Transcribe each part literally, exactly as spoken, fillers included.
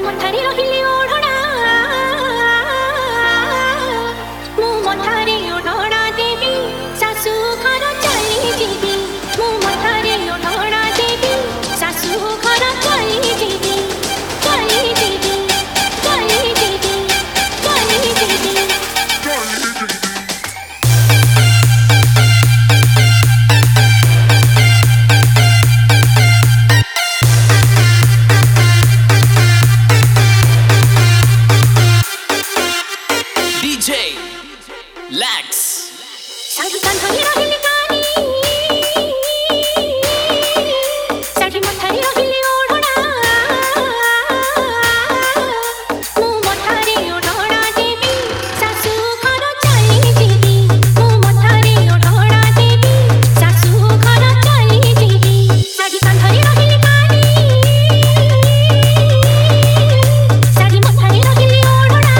ମଥାରେ ରହିଲେ ଓଢ଼ଣା ମୁଁ ମଥାରେ ଓଢ଼ଣା ଦେବି ଶାଶୁ ଘର ଚାଲିଯିବି ମୁଁ ମଥାରେ ଓଢ଼ଣା ଦେବି ଶାଶୁ ଘର ଚାଲିଯିବି ଚାଲିଯିବି ଚାଲିଯିବି ଚାଲିଯିବି Lex साड़ी कान्हरे रहिले कानी साड़ी मथारे रहिले ओढ़ना मु मथारे ओढ़ना देवी सासु घर चालिजिबी मु मथारे ओढ़ना देवी सासु घर चालिजिबी साड़ी कान्हरे रहिले कानी साड़ी मथारे रहिले ओढ़ना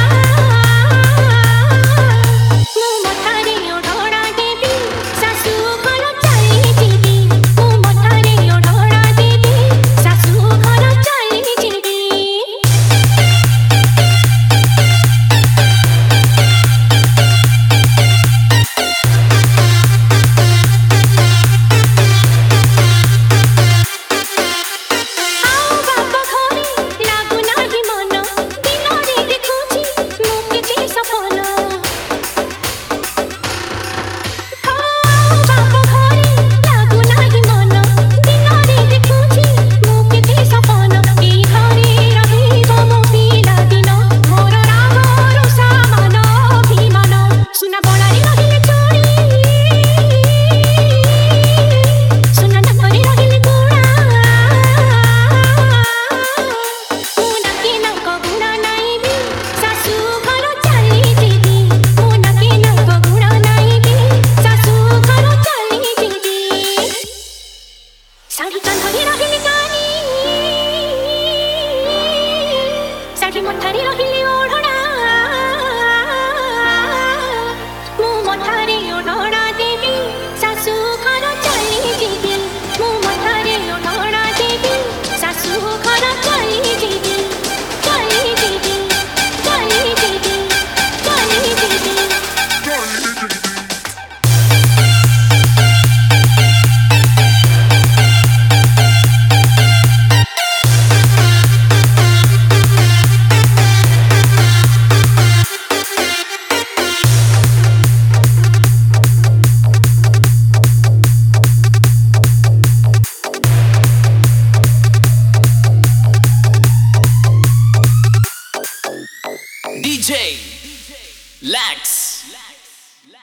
साड़ी कान्हरे रहिले कानी साड़ी मथारे रहिले